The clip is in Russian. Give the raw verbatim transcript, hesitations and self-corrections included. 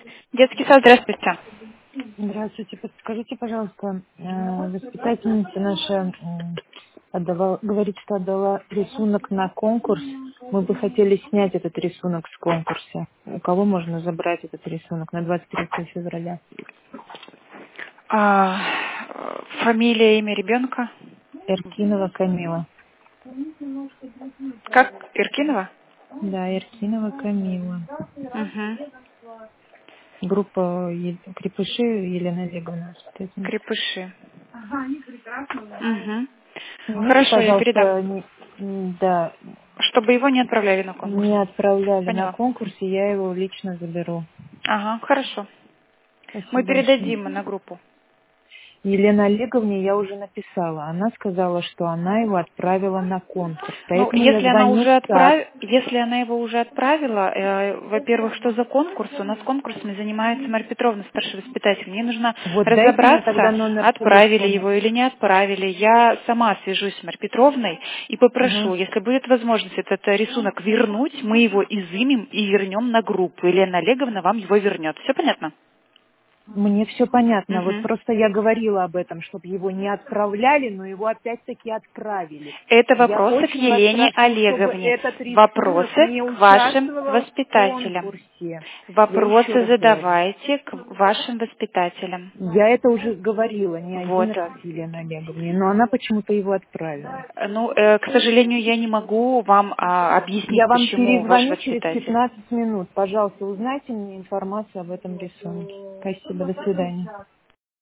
Детский сад, здравствуйте. Здравствуйте. Подскажите, пожалуйста, э, воспитательница наша м, отдавала, говорит, что отдала рисунок на конкурс. Мы бы хотели снять этот рисунок с конкурса. У кого можно забрать этот рисунок на двадцать третьего февраля? А, фамилия, имя ребенка? Эркинова Камила. Как? Иркинова? Да, Эркинова Камила. Угу. Группа Е- Крепыши Елена Олеговна, воспитательница. Крепыши. Угу. Снимите, Хорошо, я передам. пожалуйста, не- м, да, Чтобы его не отправляли на конкурс. не отправляли на Поняла. конкурс, и я его лично заберу. Ага, хорошо. Мы Спасибо большое. передадим на группу. Елене Олеговне я уже написала. Она сказала, что она его отправила на конкурс. Ну, Поэтому я если она звоню уже в САД. отправ... если она его уже отправила, э, во-первых, что за конкурс? У нас конкурсами занимается Марья Петровна, старший воспитатель. Мне нужно Вот дайте мне тогда разобраться, номер отправили телефона. его или не отправили. Я сама свяжусь с Марьей Петровной и Ага. попрошу, если будет возможность этот э, рисунок вернуть, мы его изымем и вернем на группу. Елена Олеговна вам его вернет. Все понятно? Мне все понятно. Вот Мгм. просто я говорила об этом, чтобы его не отправляли, но его опять-таки отправили. Это Я вопросы к очень вас Елене прошу, чтобы Олеговне. этот рисунок Вопросы не к вашим участвовал в воспитателям. конкурсе. Я еще Вопросы раз говорю. задавайте к вашим воспитателям. Я это уже говорила не один Вот. раз Елене Олеговне, но она почему-то его отправила. Ну, э, к сожалению, я не могу вам а, Я объяснить, вам почему ваш перезвоню через воспитатель. пятнадцать минут. Пожалуйста, узнайте мне информацию об этом рисунке. Спасибо, до свидания.